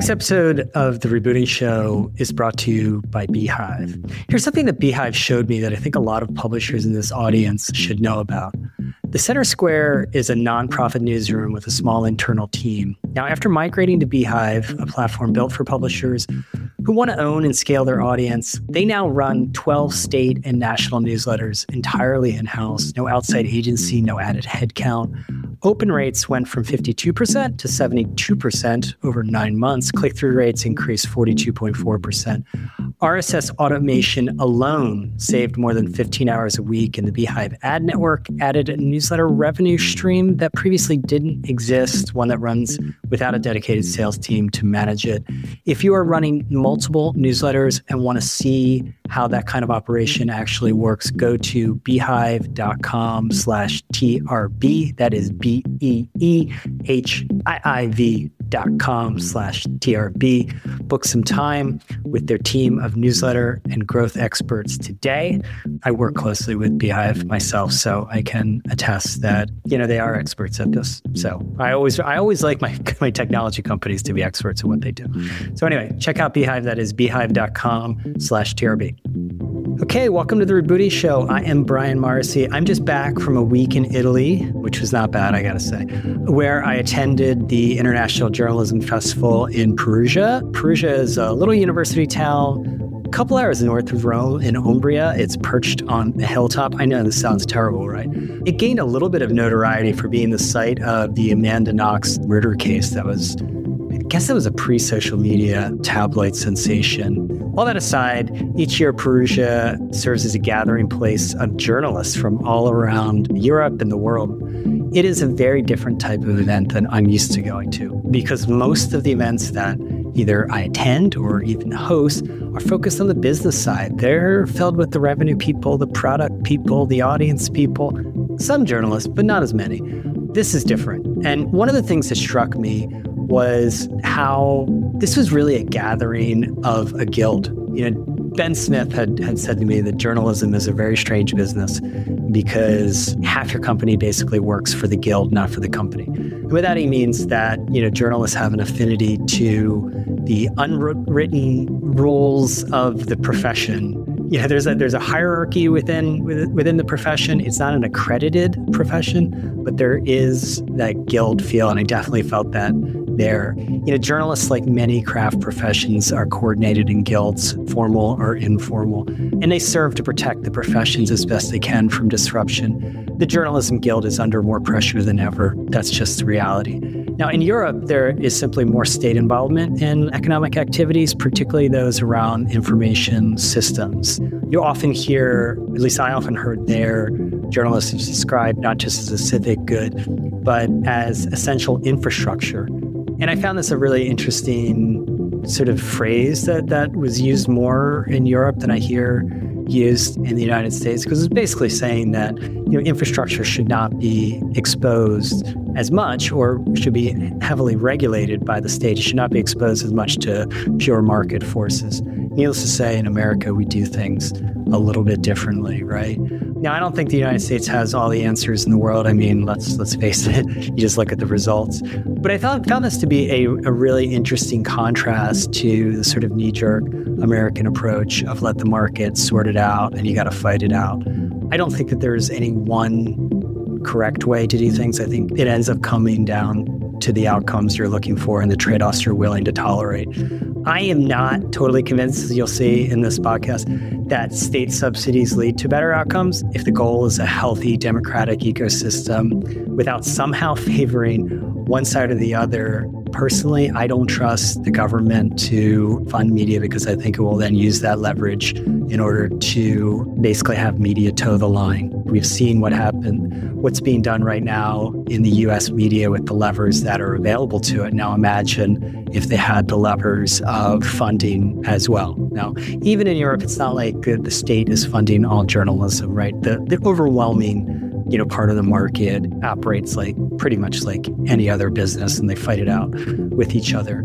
This episode of The Rebooting Show is brought to you by Beehive. Here's something that Beehive showed me that I think a lot of publishers in this audience should know about. The Center Square is a nonprofit newsroom with a small internal team. Now, after migrating to Beehive, a platform built for publishers who want to own and scale their audience, they now run 12 state and national newsletters entirely in-house, no outside agency, no added headcount. Open rates went from 52% to 72% over 9 months. Click-through rates increased 42.4%. RSS automation alone saved more than 15 hours a week, and the Beehive ad network added a newsletter revenue stream that previously didn't exist, one that runs without a dedicated sales team to manage it. If you are running multiple newsletters and want to see how that kind of operation actually works, go to beehive.com/TRB. That is BEEHIIV.com/TRB. Book some time with their team of newsletter and growth experts today. I work closely with Beehive myself, so I can attest that, they are experts at this. So I always like my technology companies to be experts at what they do. So anyway, check out Beehive. That is beehive.com/TRB. Okay, welcome to The Rebooting Show. I am Brian Morrissey. I'm just back from a week in Italy, which was not bad, I gotta say, where I attended the International Journalism Festival in Perugia. Perugia is a little university town, a couple hours north of Rome in Umbria. It's perched on a hilltop. I know this sounds terrible, right? It gained a little bit of notoriety for being the site of the Amanda Knox murder case that was, I guess that was a pre-social media tabloid sensation. All that aside, each year Perugia serves as a gathering place of journalists from all around Europe and the world. It is a very different type of event than I'm used to going to, because most of the events that either I attend or even host are focused on the business side. They're filled with the revenue people, the product people, the audience people, some journalists, but not as many. This is different. And one of the things that struck me was how this was really a gathering of a guild. Ben Smith had said to me that journalism is a very strange business because half your company basically works for the guild, not for the company. And by that he means that, journalists have an affinity to the unwritten rules of the profession. There's a hierarchy within the profession. It's not an accredited profession, but there is that guild feel, and I definitely felt that there. Journalists, like many craft professions, are coordinated in guilds, formal or informal, and they serve to protect the professions as best they can from disruption. The Journalism Guild is under more pressure than ever. That's just the reality. Now, in Europe, there is simply more state involvement in economic activities, particularly those around information systems. You often hear, at least I often heard there, journalists described not just as a civic good, but as essential infrastructure. And I found this a really interesting sort of phrase that was used more in Europe than I hear used in the United States, because it's basically saying that infrastructure should not be exposed as much, or should be heavily regulated by the state. It should not be exposed as much to pure market forces. Needless to say, in America, we do things a little bit differently, right? Now, I don't think the United States has all the answers in the world. I mean, let's face it, you just look at the results. But I found this to be a really interesting contrast to the sort of knee-jerk American approach of let the market sort it out and you got to fight it out. I don't think that there's any one correct way to do things. I think it ends up coming down to the outcomes you're looking for and the trade-offs you're willing to tolerate. I am not totally convinced, as you'll see in this podcast, that state subsidies lead to better outcomes if the goal is a healthy democratic ecosystem without somehow favoring one side or the other. Personally, I don't trust the government to fund media because I think it will then use that leverage in order to basically have media toe the line. We've seen what's being done right now in the US media with the levers that are available to it. Now imagine if they had the levers of funding as well. Now, even in Europe, it's not like the state is funding all journalism, right? The overwhelming part of the market operates like pretty much like any other business, and they fight it out with each other.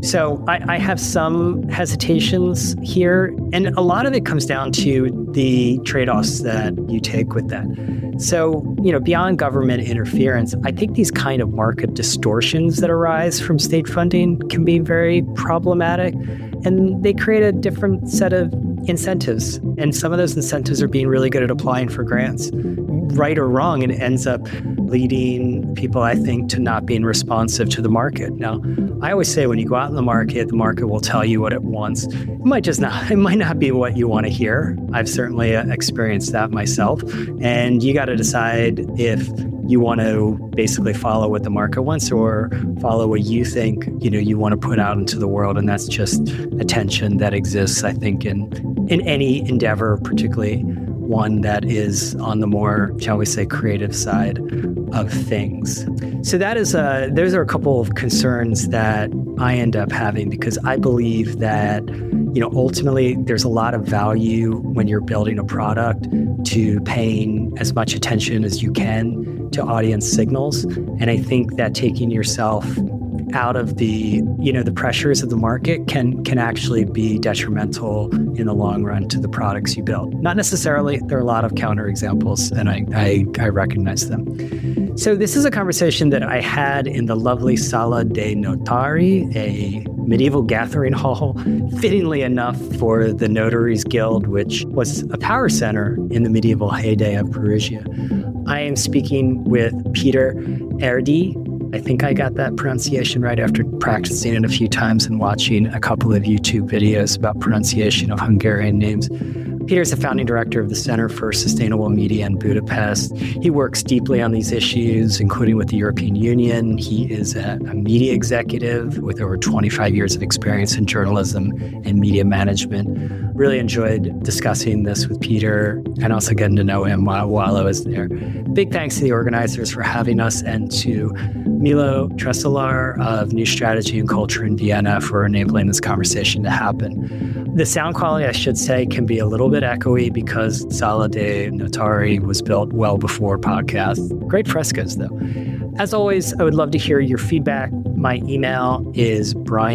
So I have some hesitations here, and a lot of it comes down to the trade-offs that you take with that. So, beyond government interference, I think these kind of market distortions that arise from state funding can be very problematic, and they create a different set of incentives. And some of those incentives are being really good at applying for grants. Right or wrong, it ends up leading people, I think, to not being responsive to the market. Now, I always say when you go out in the market will tell you what it wants. It might not be what you want to hear. I've certainly experienced that myself. And you got to decide if you want to basically follow what the market wants or follow what you think, you want to put out into the world. And that's just a tension that exists, I think, in any endeavor, particularly one that is on the more, shall we say, creative side of things. So those are a couple of concerns that I end up having, because I believe that, ultimately there's a lot of value when you're building a product to paying as much attention as you can to audience signals. And I think that taking yourself out of the pressures of the market can actually be detrimental in the long run to the products you build. Not necessarily. There are a lot of counterexamples, and I recognize them. So this is a conversation that I had in the lovely Sala dei Notari, a medieval gathering hall, fittingly enough for the Notaries Guild, which was a power center in the medieval heyday of Perugia. I am speaking with Peter Erdős. I think I got that pronunciation right after practicing it a few times and watching a couple of YouTube videos about pronunciation of Hungarian names. Peter's the founding director of the Center for Sustainable Media in Budapest. He works deeply on these issues, including with the European Union. He is a media executive with over 25 years of experience in journalism and media management. Really enjoyed discussing this with Peter and also getting to know him while I was there. Big thanks to the organizers for having us, and to Milo Tresalar of New Strategy and Culture in Vienna for enabling this conversation to happen. The sound quality, I should say, can be a little bit echoey because Sala dei Notari was built well before podcasts. Great frescoes, though. As always, I would love to hear your feedback. My email is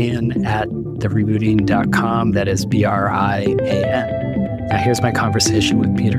brian@therebooting.com. That is BRIAN. Now here's my conversation with Peter.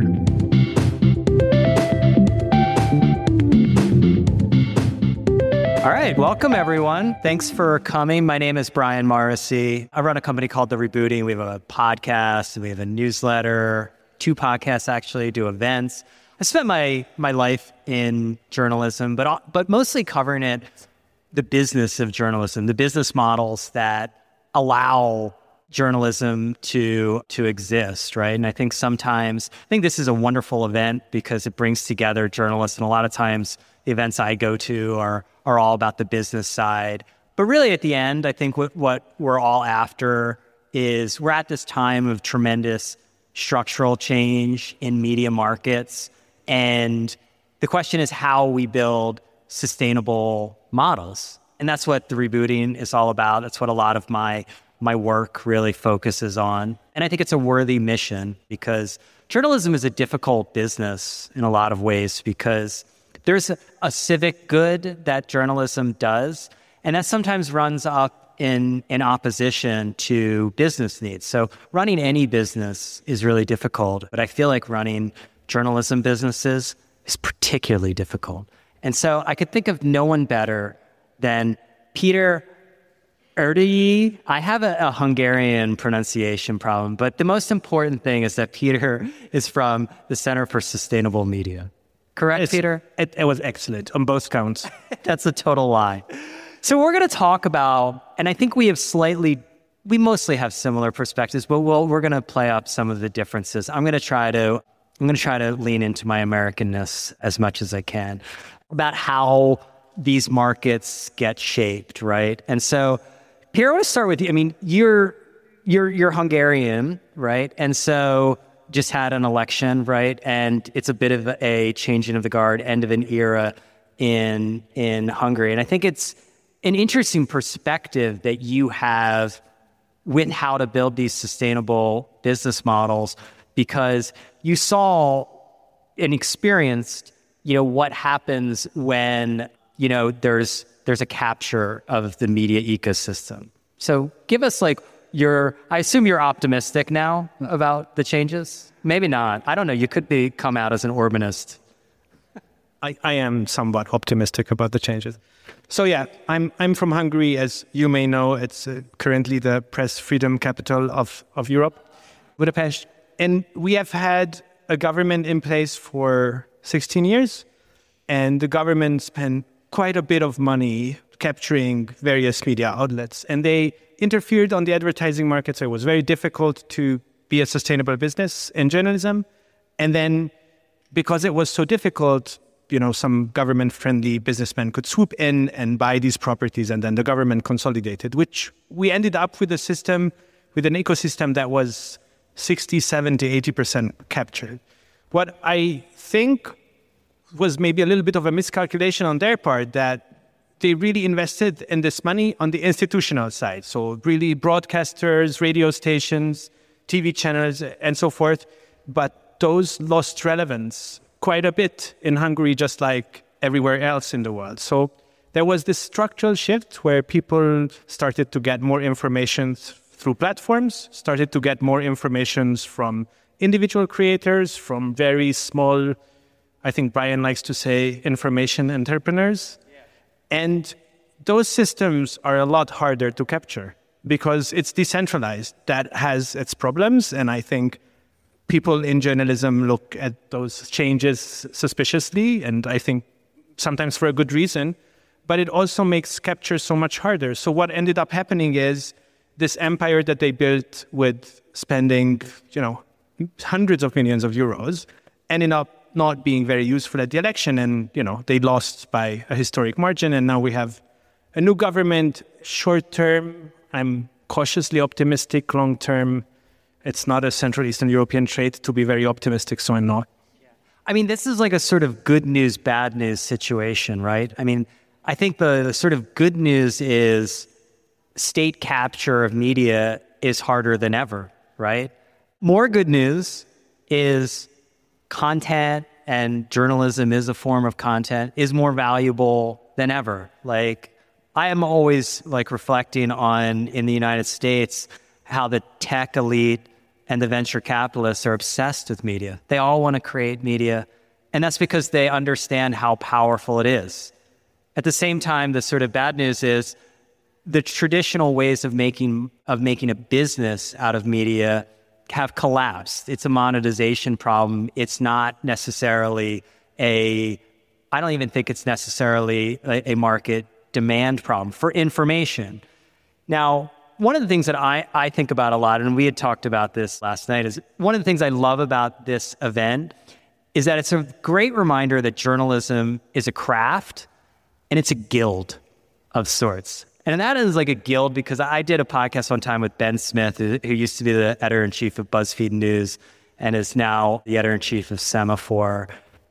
All right, welcome everyone. Thanks for coming. My name is Brian Morrissey. I run a company called The Rebooting. We have a podcast, and we have a newsletter, 2 podcasts actually, do events. I spent my life in journalism, but mostly covering the business of journalism, the business models that allow journalism to exist, right? And I think this is a wonderful event because it brings together journalists, and a lot of times the events I go to are all about the business side. But really at the end, I think what we're all after is we're at this time of tremendous structural change in media markets. And the question is how we build sustainable models. And that's what The Rebooting is all about. That's what a lot of my work really focuses on. And I think it's a worthy mission because journalism is a difficult business in a lot of ways because there's a civic good that journalism does, and that sometimes runs up in opposition to business needs. So running any business is really difficult, but I feel like running journalism businesses is particularly difficult. And so I could think of no one better than Peter Erdős. I have a Hungarian pronunciation problem, but the most important thing is that Peter is from the Center for Sustainable Media. Correct, Peter? It was excellent on both counts. That's a total lie. So we're going to talk about, and I think we mostly have similar perspectives, but we're going to play up some of the differences. I'm going to try to lean into my Americanness as much as I can about how these markets get shaped, right? And so, Pierre, I want to start with you. I mean, you're Hungarian, right? And so just had an election, right? And it's a bit of a changing of the guard, end of an era in Hungary. And I think it's an interesting perspective that you have with how to build these sustainable business models, because you saw and experienced, what happens when, there's a capture of the media ecosystem. So give us I assume you're optimistic now about the changes? Maybe not. I don't know. You could come out as an Orbanist. I am somewhat optimistic about the changes. So yeah, I'm from Hungary, as you may know. It's currently the press freedom capital of Europe, Budapest. And we have had a government in place for 16 years, and the government spent quite a bit of money capturing various media outlets, and they interfered on the advertising market, so it was very difficult to be a sustainable business in journalism. And then because it was so difficult, some government-friendly businessmen could swoop in and buy these properties, and then the government consolidated, which we ended up with with an ecosystem that was 60, 70, 80% captured. What I think was maybe a little bit of a miscalculation on their part, that they really invested in this money on the institutional side. So really broadcasters, radio stations, TV channels, and so forth. But those lost relevance quite a bit in Hungary, just like everywhere else in the world. So there was this structural shift where people started to get more information through platforms, started to get more information from individual creators, from very small, I think Brian likes to say, information entrepreneurs. Yeah. And those systems are a lot harder to capture because it's decentralized. That has its problems, and I think people in journalism look at those changes suspiciously, and I think sometimes for a good reason, but it also makes capture so much harder. So what ended up happening is this empire that they built with spending, hundreds of millions of euros ended up not being very useful at the election, and, they lost by a historic margin, and now we have a new government. Short term, I'm cautiously optimistic. Long term, it's not a Central Eastern European trait to be very optimistic, so I'm not. I mean, this is like a sort of good news, bad news situation, right? I mean, I think the sort of good news is state capture of media is harder than ever, right? More good news is content, and journalism is a form of content, is more valuable than ever. I am always reflecting on, in the United States, how the tech elite and the venture capitalists are obsessed with media. They all want to create media, and that's because they understand how powerful it is. At the same time, the sort of bad news is the traditional ways of making a business out of media have collapsed. It's a monetization problem. It's not necessarily I don't even think it's necessarily a market demand problem for information. Now, one of the things that I think about a lot, and we had talked about this last night, is one of the things I love about this event is that it's a great reminder that journalism is a craft and it's a guild of sorts. And that is like a guild because I did a podcast one time with Ben Smith, who used to be the editor-in-chief of BuzzFeed News and is now the editor-in-chief of Semaphore.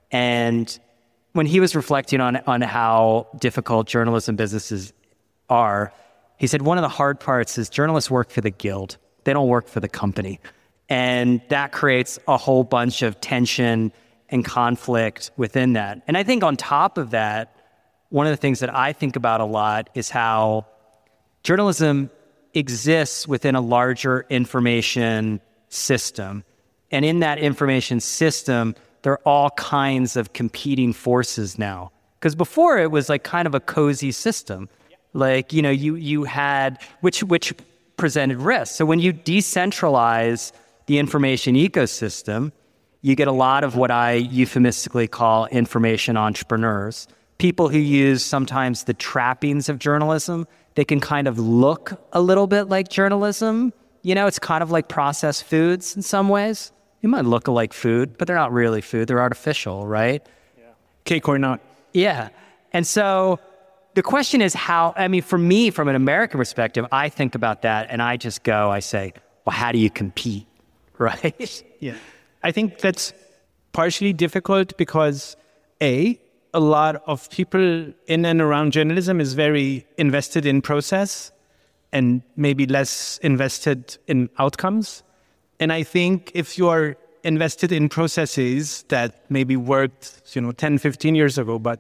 And when he was reflecting on how difficult journalism businesses are, he said one of the hard parts is journalists work for the guild. They don't work for the company. And that creates a whole bunch of tension and conflict within that. And I think on top of that, one of the things that I think about a lot is how journalism exists within a larger information system. And in that information system, there are all kinds of competing forces now. Because before it was like kind of a cozy system. Like, you had, which presented risks. So when you decentralize the information ecosystem, you get a lot of what I euphemistically call information entrepreneurs. People who use sometimes the trappings of journalism. They can kind of look a little bit like journalism. It's kind of like processed foods in some ways. They might look like food, but they're not really food. They're artificial, right? Yeah. Cake or not. Yeah. And so the question is for me, from an American perspective, I think about that and I say, well, how do you compete, right? Yeah. I think that's partially difficult because a lot of people in and around journalism is very invested in process and maybe less invested in outcomes. And I think if you are invested in processes that maybe worked, 10, 15 years ago, but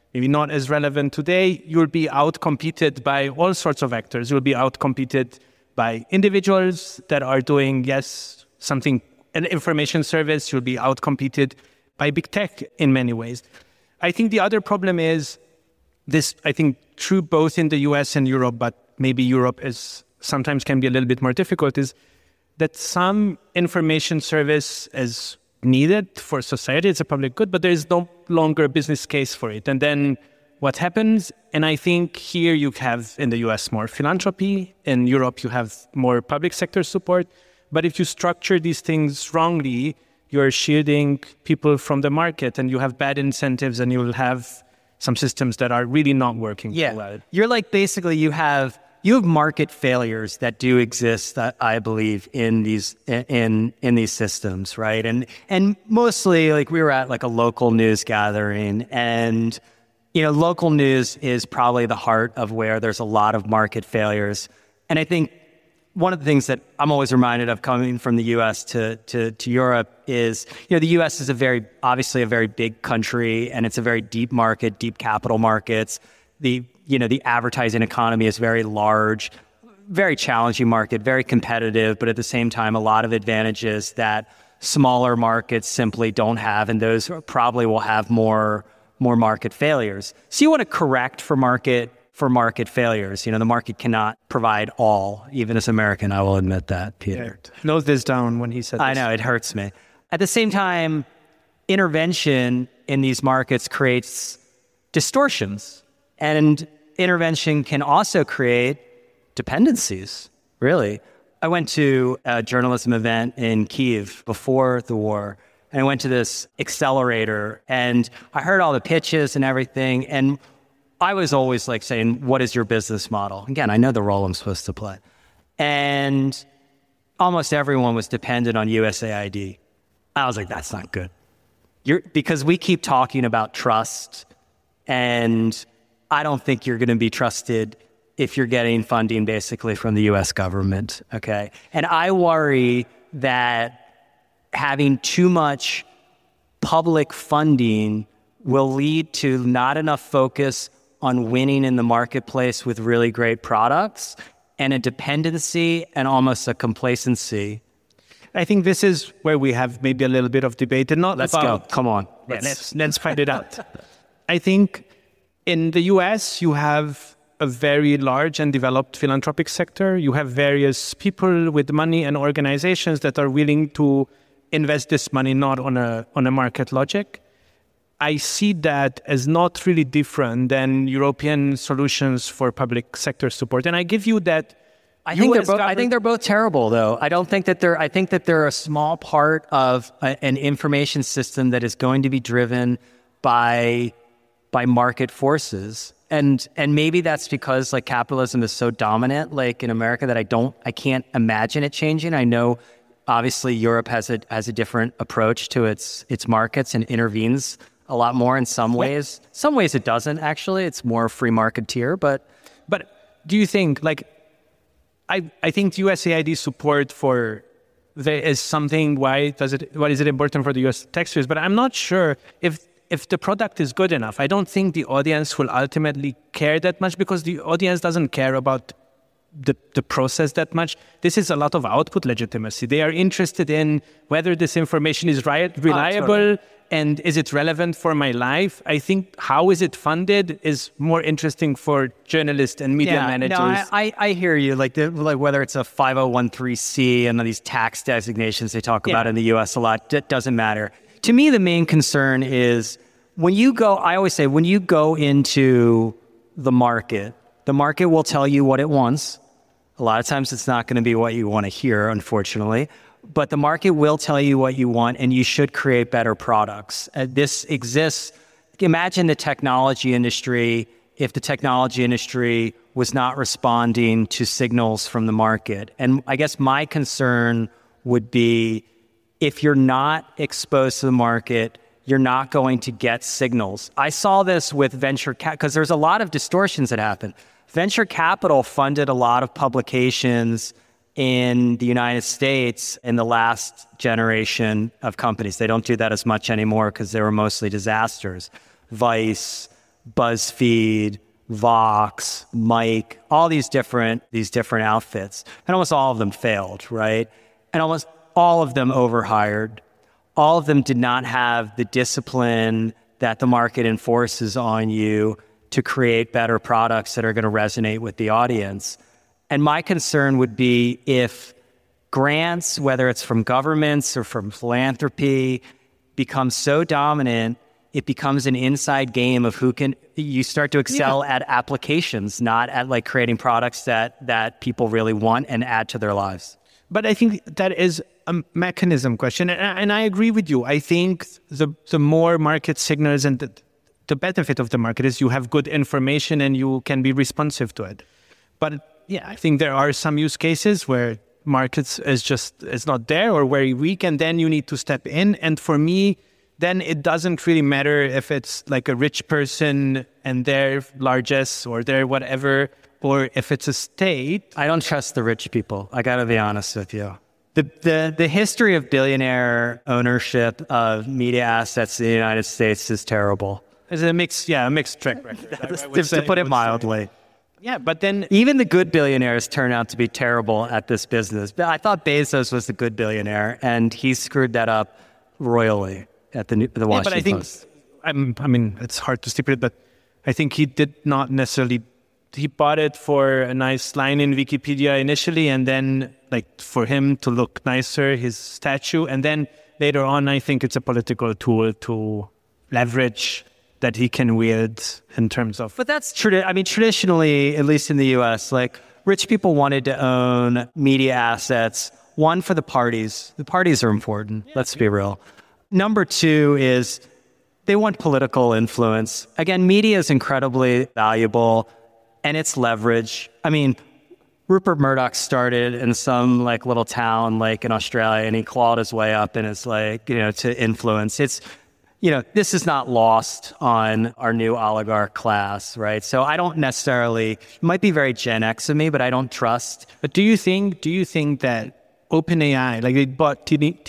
maybe not as relevant today, you'll be outcompeted by all sorts of actors. You'll be outcompeted by individuals that are doing, something, an information service. You'll be outcompeted by big tech in many ways. I think the other problem is this, I think, true both in the US and Europe, but maybe Europe is sometimes can be a little bit more difficult, is that some information service is needed for society. It's a public good, but there is no longer a business case for it. And then what happens? And I think here you have in the US more philanthropy. In Europe, you have more public sector support. But if you structure these things wrongly, you're shielding people from the market and you have bad incentives and you will have some systems that are really not working well. You're like, basically you have market failures that do exist, I believe, in these systems, right? And mostly, like, we were at like a local news gathering, and local news is probably the heart of where there's a lot of market failures. And I think one of the things that I'm always reminded of coming from the U.S. to Europe is, the U.S. is obviously a very big country, and it's a very deep market, deep capital markets. The advertising economy is very large, very challenging market, very competitive, but at the same time, a lot of advantages that smaller markets simply don't have, and those probably will have more market failures. So you want to correct for market failures. The market cannot provide all. Even as American, I will admit that, Peter. Yeah, note this down when he said this. I know, it hurts me. At the same time, intervention in these markets creates distortions. And intervention can also create dependencies, really. I went to a journalism event in Kyiv before the war, and I went to this accelerator, and I heard all the pitches and everything, and I was always like saying, what is your business model? Again, I know the role I'm supposed to play. And almost everyone was dependent on USAID. I was like, that's not good. Because we keep talking about trust, and I don't think you're going to be trusted if you're getting funding basically from the US government, okay? And I worry that having too much public funding will lead to not enough focus on winning in the marketplace with really great products, and a dependency and almost a complacency. I think this is where we have maybe a little bit of debate, and let's go. Come on. Let's find it out. I think in the US, you have a very large and developed philanthropic sector. You have various people with money and organizations that are willing to invest this money not on a market logic. I see that as not really different than European solutions for public sector support. And I give you that. I think they're both terrible, though. I think that they're a small part of an information system that is going to be driven by market forces. And maybe that's because like capitalism is so dominant, like in America, that I can't imagine it changing. I know obviously Europe has a different approach to its markets and intervenes a lot more in some ways. Some ways it doesn't, actually. It's more free marketeer, but do you think, like, I think USAID support is something, why is it important for the US taxpayers? But I'm not sure if the product is good enough. I don't think the audience will ultimately care that much, because the audience doesn't care about the process that much. This is a lot of output legitimacy. They are interested in whether this information is reliable and is it relevant for my life. I think how is it funded is more interesting for journalists and media managers. No, I hear you. Like whether it's a 501(c) and these tax designations they talk about in the US a lot, it doesn't matter. To me, the main concern is I always say, when you go into the market will tell you what it wants. A lot of times it's not going to be what you want to hear, unfortunately. But the market will tell you what you want, and you should create better products. This exists. Imagine the technology industry, if the technology industry was not responding to signals from the market. And I guess my concern would be, if you're not exposed to the market, you're not going to get signals. I saw this with venture capital, because there's a lot of distortions that happen. Venture capital funded a lot of publications in the United States in the last generation of companies. They don't do that as much anymore because they were mostly disasters. Vice, BuzzFeed, Vox, Mike, all these different outfits. And almost all of them failed, right? And almost all of them overhired. All of them did not have the discipline that the market enforces on you to create better products that are going to resonate with the audience. And my concern would be if grants, whether it's from governments or from philanthropy, become so dominant, it becomes an inside game of you start to excel at applications, not at like creating products that people really want and add to their lives. But I think that is a mechanism question. And I agree with you. I think the more market signals and the benefit of the market is you have good information and you can be responsive to it. But yeah, I think there are some use cases where markets is not there or very weak, and then you need to step in. And for me, then it doesn't really matter if it's like a rich person and their largesse or their whatever, or if it's a state. I don't trust the rich people. I got to be honest with you. The history of billionaire ownership of media assets in the United States is terrible. It's a mixed track record. To put it mildly. Yeah, but then even the good billionaires turn out to be terrible at this business. I thought Bezos was the good billionaire, and he screwed that up royally at the Washington Post. I mean, it's hard to stipulate, but I think he did not necessarily. He bought it for a nice line in Wikipedia initially, and then like for him to look nicer, his statue, and then later on, I think it's a political tool to leverage that he can wield in terms of. But that's true. I mean, traditionally, at least in the U.S., like rich people wanted to own media assets. One, for the parties. The parties are important. Yeah, let's be real. Number two is they want political influence. Again, media is incredibly valuable. And it's leverage. I mean, Rupert Murdoch started in some like little town like in Australia, and he clawed his way up and it's like, to influence. It's, this is not lost on our new oligarch class, right? So I don't necessarily, it might be very Gen X of me, but I don't trust. But do you think that OpenAI, like they bought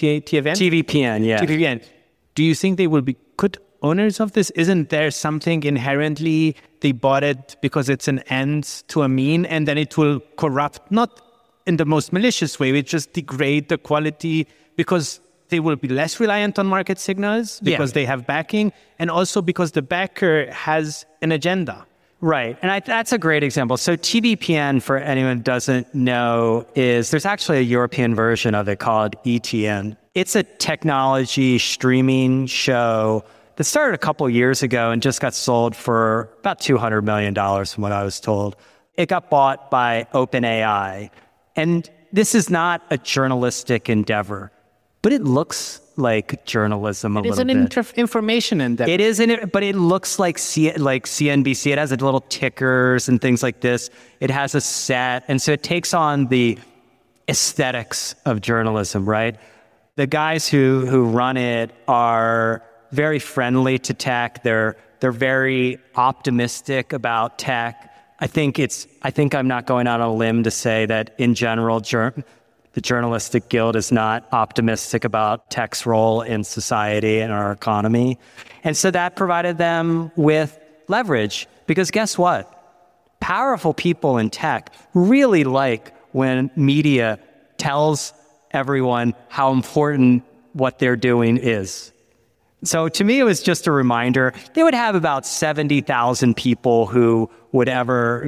TVPN, yeah. TVPN, do you think they will be good owners of this? Isn't there something inherently they bought it because it's an end to a mean, and then it will corrupt, not in the most malicious way, it just degrade the quality because they will be less reliant on market signals because they have backing, and also because the backer has an agenda. Right. And that's a great example. So TVPN, for anyone who doesn't know, there's actually a European version of it called ETN. It's a technology streaming show that started a couple years ago and just got sold for about $200 million from what I was told. It got bought by OpenAI. And this is not a journalistic endeavor, but it looks like journalism a little bit. It's an information endeavor. It is, but it looks like CNBC. It has little tickers and things like this. It has a set. And so it takes on the aesthetics of journalism, right? The guys who run it are very friendly to tech. They're very optimistic about tech. I think I'm not going out on a limb to say that in general, the Journalistic Guild is not optimistic about tech's role in society and our economy. And so that provided them with leverage, because guess what? Powerful people in tech really like when media tells everyone how important what they're doing is. So to me, it was just a reminder. They would have about 70,000 people who would ever,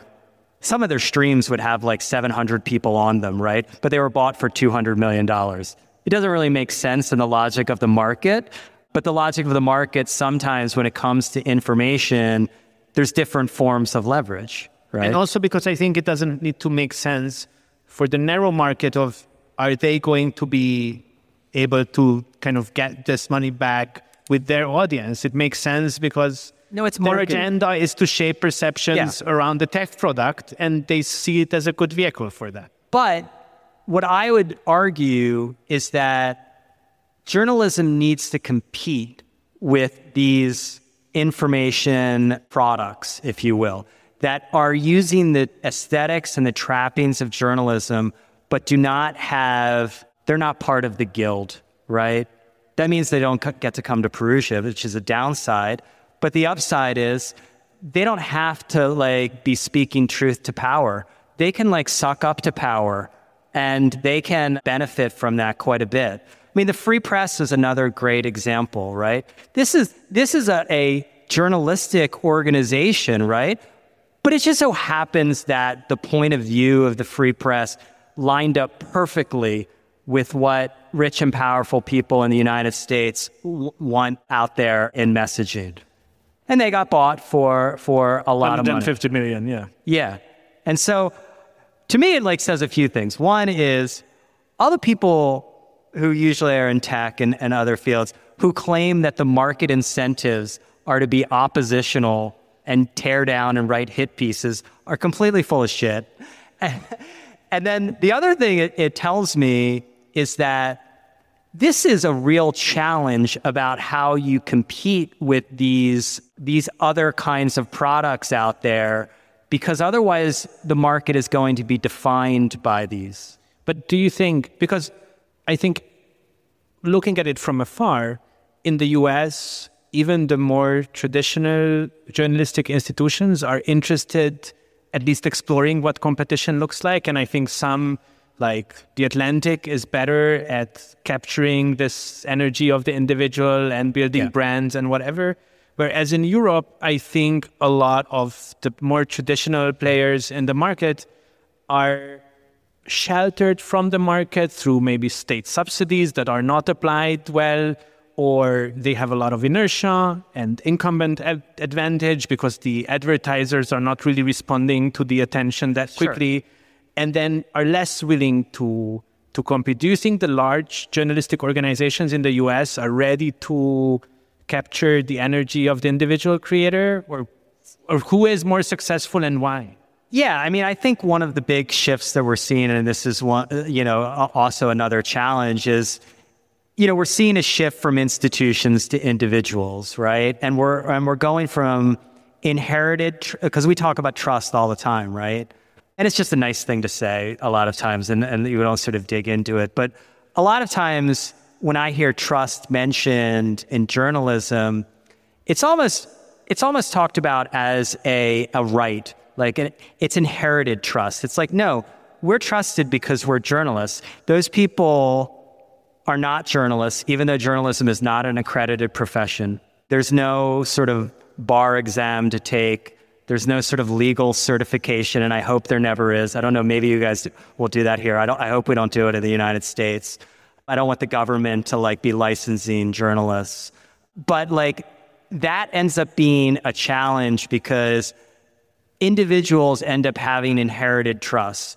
some of their streams would have like 700 people on them, right? But they were bought for $200 million. It doesn't really make sense in the logic of the market, but the logic of the market, sometimes when it comes to information, there's different forms of leverage, right? And also because I think it doesn't need to make sense for the narrow market of, are they going to be able to kind of get this money back with their audience? It makes sense because their agenda is to shape perceptions around the tech product, and they see it as a good vehicle for that. But what I would argue is that journalism needs to compete with these information products, if you will, that are using the aesthetics and the trappings of journalism, but they're not part of the guild, right? That means they don't get to come to Perusia, which is a downside. But the upside is they don't have to like be speaking truth to power. They can like suck up to power and they can benefit from that quite a bit. I mean, the free press is another great example, right? This is a journalistic organization, right? But it just so happens that the point of view of the free press lined up perfectly with what rich and powerful people in the United States want out there in messaging. And they got bought for a lot of money. 150 million, yeah. Yeah. And so to me, it like says a few things. One is all the people who usually are in tech and other fields who claim that the market incentives are to be oppositional and tear down and write hit pieces are completely full of shit. And then the other thing it tells me is that this is a real challenge about how you compete with these other kinds of products out there, because otherwise the market is going to be defined by these. But do you think, because I think looking at it from afar, in the US, even the more traditional journalistic institutions are interested at least exploring what competition looks like. And I think some, like The Atlantic, is better at capturing this energy of the individual and building brands and whatever. Whereas in Europe, I think a lot of the more traditional players in the market are sheltered from the market through maybe state subsidies that are not applied well, or they have a lot of inertia and incumbent advantage because the advertisers are not really responding to the attention that quickly, and then are less willing to compete. Do you think the large journalistic organizations in the US are ready to capture the energy of the individual creator, or who is more successful and why? Yeah, I mean, I think one of the big shifts that we're seeing, and this is one, also another challenge, is, we're seeing a shift from institutions to individuals, right? And we're going from inherited, because we talk about trust all the time, right? And it's just a nice thing to say a lot of times, and you don't sort of dig into it. But a lot of times when I hear trust mentioned in journalism, it's almost talked about as a right, like it's inherited trust. It's like, no, we're trusted because we're journalists. Those people are not journalists, even though journalism is not an accredited profession. There's no sort of bar exam to take. There's no sort of legal certification, and I hope there never is. I don't know, maybe you guys will do that here. I hope we don't do it in the United States. I don't want the government to like be licensing journalists. But like that ends up being a challenge because individuals end up having earned trust.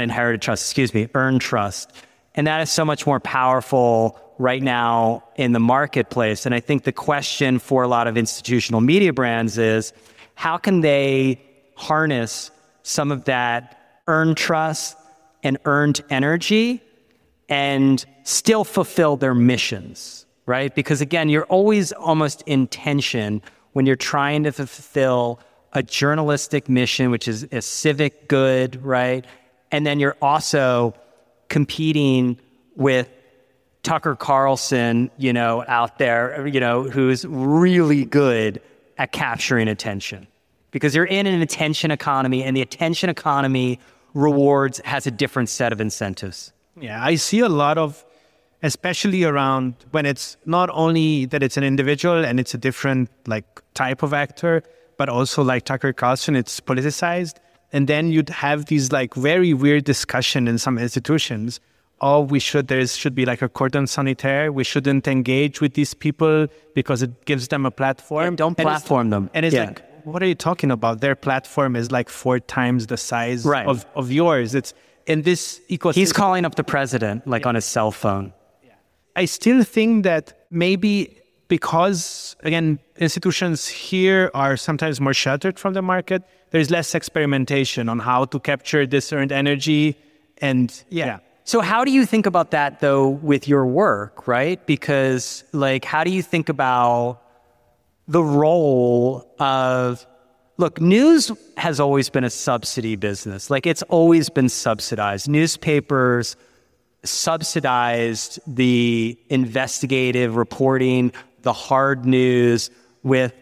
And that is so much more powerful right now in the marketplace. And I think the question for a lot of institutional media brands is, how can they harness some of that earned trust and earned energy and still fulfill their missions, right? Because again, you're always almost in tension when you're trying to fulfill a journalistic mission, which is a civic good, right? And then you're also competing with Tucker Carlson, out there, who's really good at capturing attention, because you're in an attention economy, and the attention economy has a different set of incentives. Yeah, I see a lot of, especially around when it's not only that it's an individual and it's a different like type of actor, but also like Tucker Carlson, it's politicized. And then you'd have these like very weird discussion in some institutions. There should be like a cordon sanitaire. We shouldn't engage with these people because it gives them a platform. Yeah, don't platform them. And it's like, what are you talking about? Their platform is like 4 times the size of yours. It's in this ecosystem. He's calling up the president on his cell phone. Yeah. I still think that maybe because, again, institutions here are sometimes more sheltered from the market, there's less experimentation on how to capture this earned energy. And So how do you think about that, though, with your work, right? Because, how do you think about the role of... Look, news has always been a subsidy business. It's always been subsidized. Newspapers subsidized the investigative reporting, the hard news with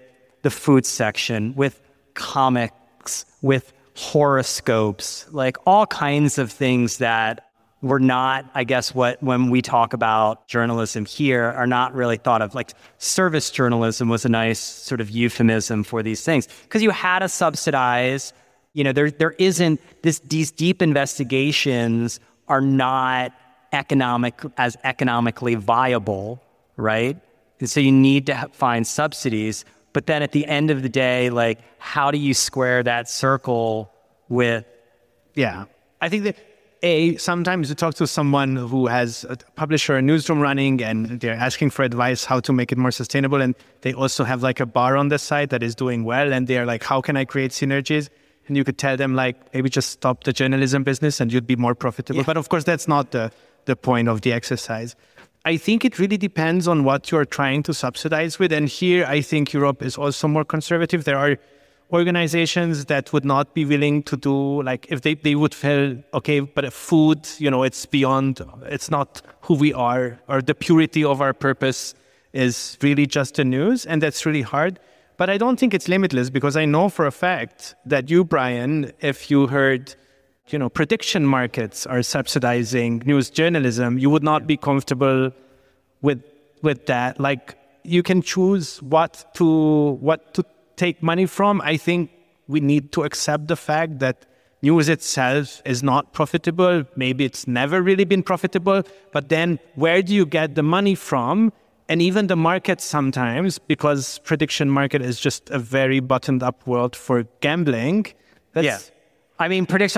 the food section, with comics, with horoscopes, like all kinds of things that were not, I guess, when we talk about journalism here, are not really thought of. Like service journalism was a nice sort of euphemism for these things, because you had to subsidize. There isn't these deep investigations are not economically viable, right? And so you need to find subsidies. But then at the end of the day, like, how do you square that circle with? Yeah, I think that sometimes you talk to someone who has a publisher, a newsroom running, and they're asking for advice how to make it more sustainable. And they also have like a bar on the site that is doing well. And they're like, how can I create synergies? And you could tell them, like, maybe just stop the journalism business and you'd be more profitable. Yeah. But of course, that's not the point of the exercise. I think it really depends on what you're trying to subsidize with. And here, I think Europe is also more conservative. There are organizations that would not be willing to do, like, if they would feel, okay, but food, it's beyond, it's not who we are, or the purity of our purpose is really just the news. And that's really hard. But I don't think it's limitless, because I know for a fact that you, Brian, if you heard, prediction markets are subsidizing news journalism, you would not be comfortable with that. Like, you can choose what to take money from. I think we need to accept the fact that news itself is not profitable. Maybe it's never really been profitable. But then where do you get the money from? And even the market sometimes, because prediction market is just a very buttoned up world for gambling. I mean, prediction,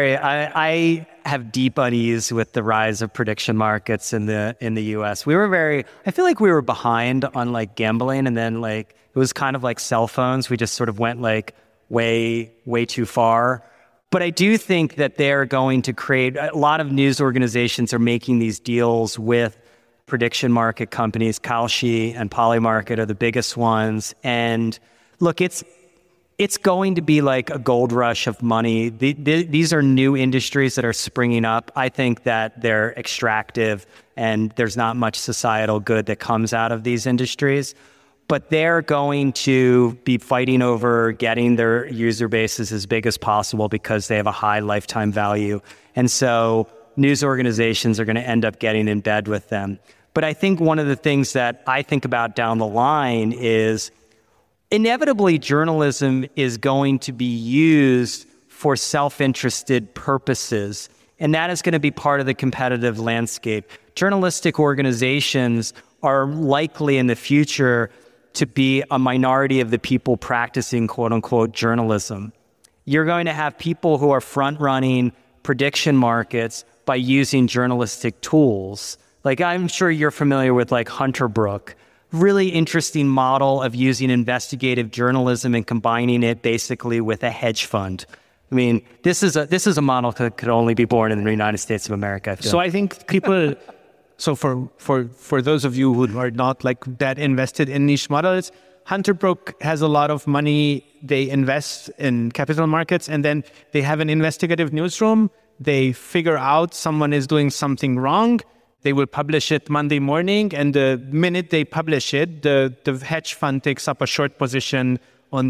I have deep unease with the rise of prediction markets in the US. I feel like we were behind on like gambling, and then like, it was kind of like cell phones. We just sort of went like way, way too far. But I do think that they're going to create, a lot of news organizations are making these deals with prediction market companies. Kalshi and Polymarket are the biggest ones. And look, it's going to be like a gold rush of money. These are new industries that are springing up. I think that they're extractive and there's not much societal good that comes out of these industries. But they're going to be fighting over getting their user bases as big as possible because they have a high lifetime value. And so news organizations are going to end up getting in bed with them. But I think one of the things that I think about down the line is inevitably journalism is going to be used for self-interested purposes. And that is going to be part of the competitive landscape. Journalistic organizations are likely in the future to be a minority of the people practicing quote unquote journalism. You're going to have people who are front-running prediction markets by using journalistic tools. Like, I'm sure you're familiar with like Hunter Brook, really interesting model of using investigative journalism and combining it basically with a hedge fund. I mean, this is a model that could only be born in the United States of America. So I think people, so for those of you who are not like that invested in niche models, Hunter Brook has a lot of money. They invest in capital markets, and then they have an investigative newsroom. They figure out someone is doing something wrong. They will publish it Monday morning, and the minute they publish it, the hedge fund takes up a short position in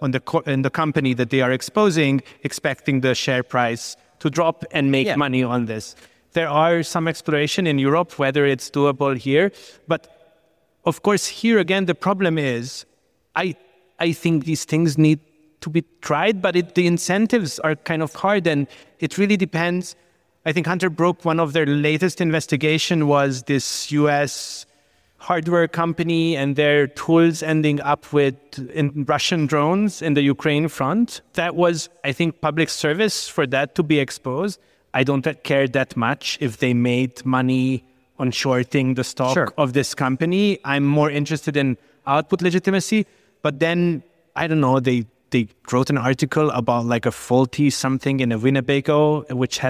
the company that they are exposing, expecting the share price to drop and make money on this. There are some exploration in Europe, whether it's doable here, but of course here again the problem is, I think these things need to be tried, but the incentives are kind of hard, and it really depends. I think Hunter Brook, one of their latest investigation was this US hardware company and their tools ending up in Russian drones in the Ukraine front. That was, I think, public service for that to be exposed. I don't care that much if they made money on shorting the stock of this company. I'm more interested in output legitimacy. But then, I don't know, they wrote an article about like a faulty something in a Winnebago, which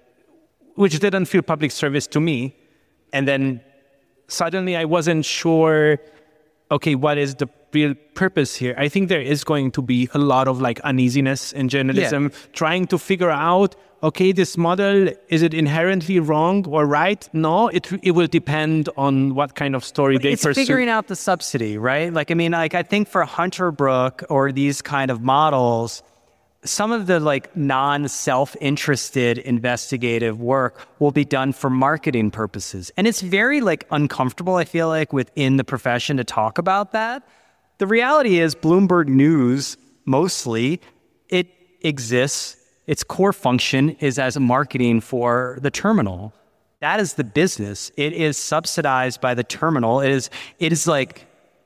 didn't feel public service to me. And then suddenly I wasn't sure okay, what is the real purpose here? I think there is going to be a lot of like uneasiness in journalism, trying to figure out, okay, this model, is it inherently wrong or right? No, it will depend on what kind of story they pursue. It's figuring out the subsidy, right? Like, I mean, like, I think for Hunter Brook or these kind of models, some of the like non-self-interested investigative work will be done for marketing purposes. And it's very like uncomfortable, I feel like, within the profession to talk about that. The reality is Bloomberg News, mostly, it exists. Its core function is as a marketing for the terminal. That is the business. It is subsidized by the terminal. It is like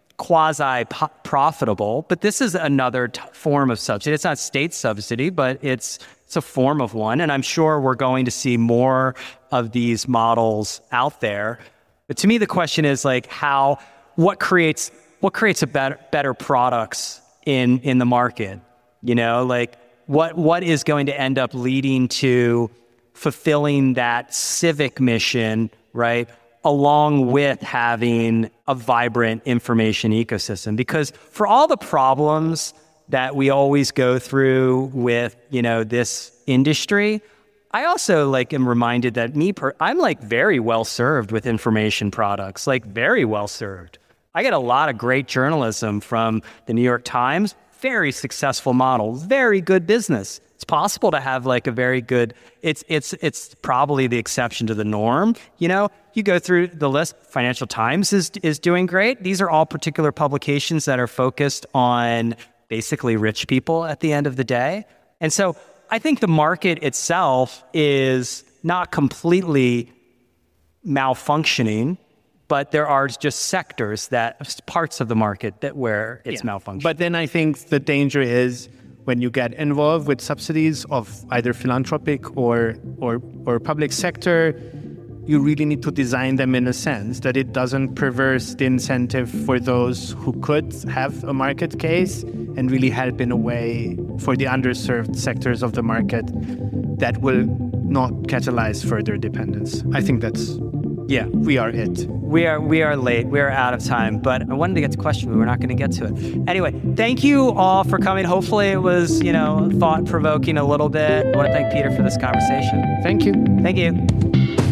quasi-profitable, but this is another form of subsidy. It's not state subsidy, but it's a form of one. And I'm sure we're going to see more of these models out there. But to me, the question is like what creates a better products in the market? You know, like what is going to end up leading to fulfilling that civic mission, right? Along with having a vibrant information ecosystem. Because for all the problems that we always go through with, you know, this industry, I also like am reminded that I'm like very well served with information products, like very well served. I get a lot of great journalism from the New York Times, very successful model, very good business. It's possible to have like a very good, it's probably the exception to the norm. You know, you go through the list, Financial Times is doing great. These are all particular publications that are focused on basically rich people at the end of the day. And so I think the market itself is not completely malfunctioning, but there are just parts of the market where it's malfunctioning. But then I think the danger is when you get involved with subsidies of either philanthropic or public sector, you really need to design them in a sense that it doesn't perverse the incentive for those who could have a market case and really help in a way for the underserved sectors of the market that will not catalyze further dependence. I think we are it. We are late. We are out of time. But I wanted to get to question, but we're not going to get to it. Anyway, thank you all for coming. Hopefully it was, you know, thought-provoking a little bit. I want to thank Peter for this conversation. Thank you. Thank you.